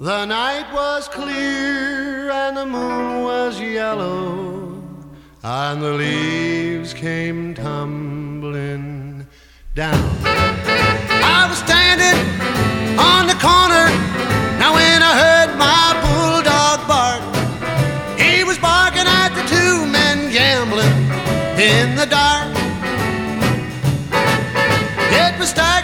The night was clear and the moon was yellow, and the leaves came tumbling down. I was standing on the corner, now when I heard my bulldog bark, he was barking at the two men gambling in the dark. It was starting